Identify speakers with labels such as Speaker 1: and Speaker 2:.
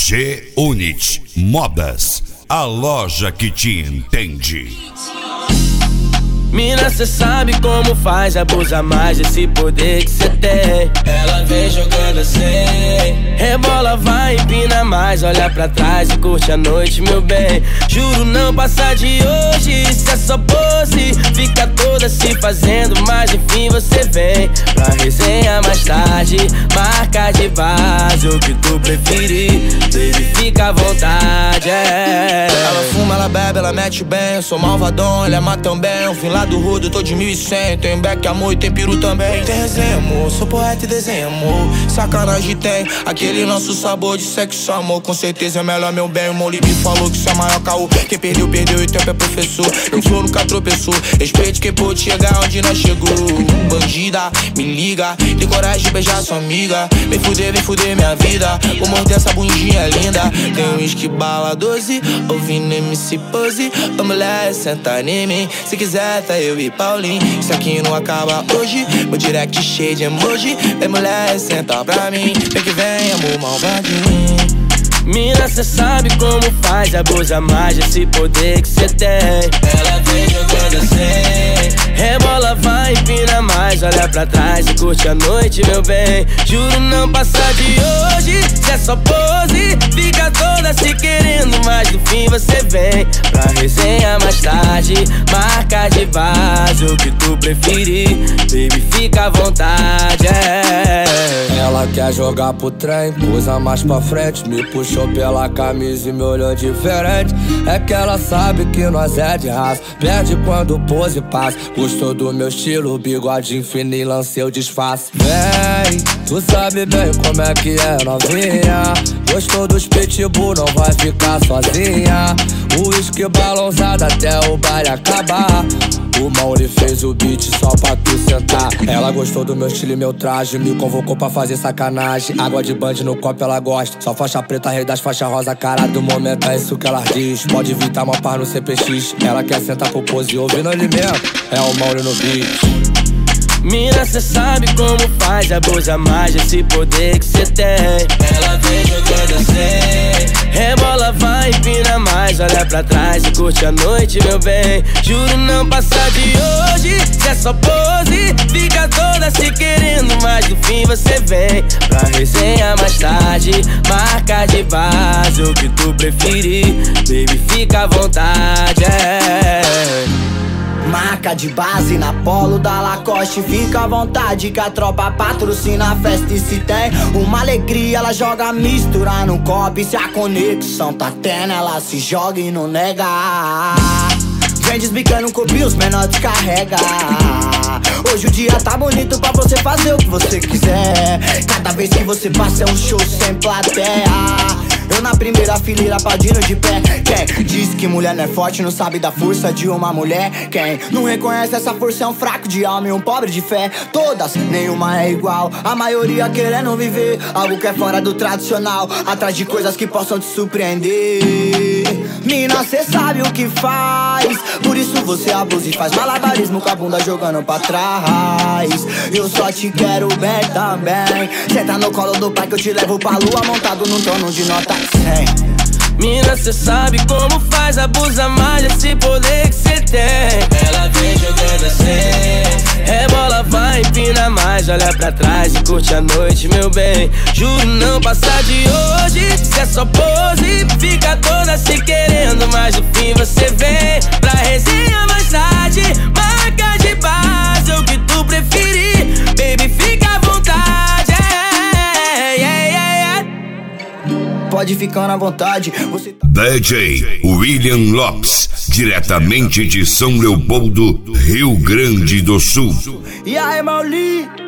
Speaker 1: G-Unit Modas, a loja que te entende.
Speaker 2: Mina, cê sabe como faz, abusa mais desse poder que cê tem. Ela vem jogando assim, rebola, vai, empina mais, olha pra trás e curte a noite, meu bem. Juro não passar de hoje, isso é só pose. Fica toda se fazendo, mas enfim você vem pra resenha mais tarde. Marca de base, o que tu preferir, baby, fica à vontade,
Speaker 3: Ela fuma, ela bebe, ela mete bem. Eu sou malvadão, ela ama também. Eu vim lá do Rudo, tô de 1100. Tem beck, amor e tem peru também. Tem resenha, amor, sou poeta e desenho, amor. Sacanagem tem, aquele nosso sabor de sexo, amor. Com certeza é melhor, meu bem. O Molibi falou que isso é maior caô. Quem perdeu, perdeu e o tempo é professor. Eu sou nunca tropeçou. Respeite quem pôde chegar onde nós chegou. Bandida, me liga, tem coragem de beijar sua amiga. Vem fuder minha vida. Vou morder essa bundinha linda. Tem um whisky bala 12, ouvindo MC Pose. Ô mulher, senta em mim. Se quiser, tá eu e Paulinho. Isso aqui não acaba hoje. Meu direct cheio de emoji. Vem mulher, senta pra mim. Vem que vem, amor malvadinho.
Speaker 2: Mina, cê sabe como faz, abusa mais desse poder que cê tem. Ela vem jogando assim, rebola, vai, empina mais, olha pra trás e curte a noite, meu bem. Juro não passar de hoje, cê é só pose. Fica toda se querendo, mas no fim você vem pra resenha mais tarde. Marca de base, o que tu preferir, baby, fica à vontade,
Speaker 4: Ela quer jogar pro trem, coisa mais pra frente. Me puxou pela camisa e me olhou diferente. É que ela sabe que nós é de raça. Perde quando pose passa. Gostou do meu estilo, bigodinho fino e lancei o disfarce. Vem, tu sabe bem como é que é, novinha. Gostou dos pitbull, não vai ficar sozinha. O uísque balançado até o baile acabar. O Mauri fez o beat só pra tu sentar. Ela gostou do meu estilo e meu traje, me convocou pra fazer sacanagem. Água de band no copo ela gosta. Só faixa preta, rei das faixas rosa. Cara do momento é isso que ela diz. Pode evitar uma par no CPX. Ela quer sentar pro pose ouvindo ele mesmo. É o Mauri no beat.
Speaker 2: Mina, cê sabe como faz, abusa mais desse poder que cê tem. Ela vem jogando assim, rebola, vai, empina mais, olha pra trás e curte a noite, meu bem. Juro não passar de hoje, cê é só pose. Fica toda se querendo, mas no fim você vem pra resenha mais tarde. Marca de base, o que tu preferir, baby, fica à vontade,
Speaker 5: Marca de base na polo da Lacoste. Fica à vontade que a tropa patrocina a festa. E se tem uma alegria, ela joga mistura no copo. E se a conexão tá tendo, ela se joga e não nega. Vem desbicando um copinho, os menores descarrega. Hoje o dia tá bonito pra você fazer o que você quiser. Cada vez que você passa é um show sem plateia. Eu na primeira fileira aplaudindo de pé. Quem diz que mulher não é forte não sabe da força de uma mulher. Quem não reconhece essa força é um fraco de alma e um pobre de fé. Todas, nenhuma é igual, a maioria querendo viver algo que é fora do tradicional, atrás de coisas que possam te surpreender. Mina, cê sabe o que faz, por isso você abusa e faz malabarismo com a bunda jogando pra trás. Eu só te quero bem também. Senta no colo do pai que eu te levo pra lua, montado num trono de nota 100.
Speaker 2: Mina, cê sabe como faz, abusa mais desse poder que cê tem. Ela vem jogando assim, rebola, vai, empina mais, olha pra trás e curte a noite, meu bem. Juro não passar de hoje, cê é só pose. Fica toda se querendo, mas no fim você vem pra resenha mais tarde. Marca de base, o que tu preferir, baby, fica à vontade,
Speaker 5: Pode ficar na vontade, você tá...
Speaker 1: DJ William Lopes, diretamente de São Leopoldo, Rio Grande do Sul.
Speaker 5: E aí, Mauli?